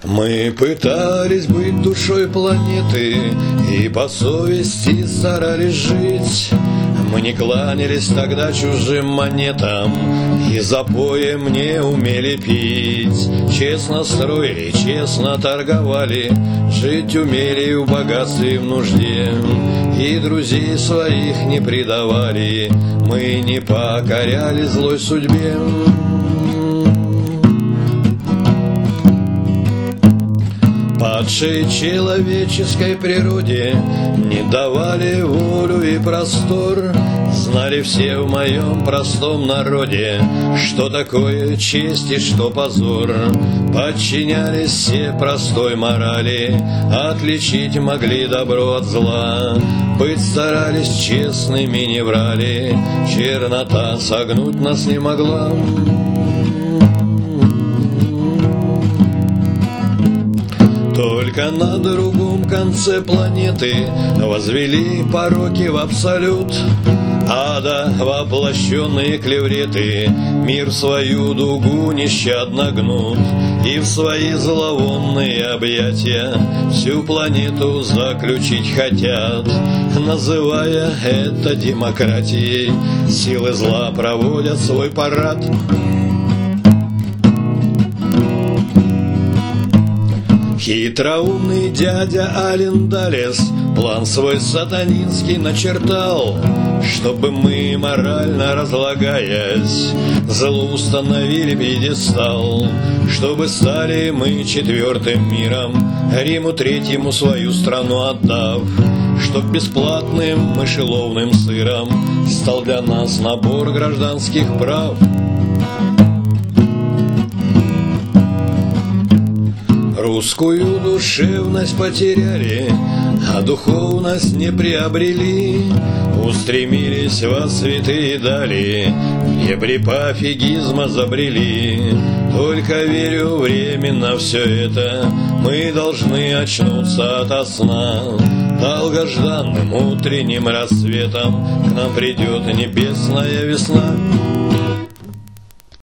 Мы пытались быть душой планеты и по совести старались жить. Мы не кланялись тогда чужим монетам и запоем не умели пить. Честно строили, честно торговали, жить умели в богатстве и в нужде, и друзей своих не предавали. Мы не покоряли злой судьбе. Падшей человеческой природе не давали волю и простор. Знали все в моем простом народе, что такое честь и что позор. Подчинялись все простой морали, отличить могли добро от зла. Быть старались честными, не врали, чернота согнуть нас не могла. Только на другом конце планеты возвели пороки в абсолют. Ада воплощенные клевреты мир свою дугу нещадно гнут, и в свои зловонные объятия всю планету заключить хотят, называя это демократией. Силы зла проводят свой парад. Хитроумный дядя Ален-Далес план свой сатанинский начертал, чтобы мы, морально разлагаясь, злу установили пьедестал, чтобы стали мы четвертым миром, Риму третьему свою страну отдав, чтоб бесплатным мышеловным сыром стал для нас набор гражданских прав. Русскую душевность потеряли, а духовность не приобрели. Устремились во святые дали, где при пофигизма забрели. Только верю, временно все это мы должны очнуться ото сна. Долгожданным утренним рассветом к нам придет небесная весна.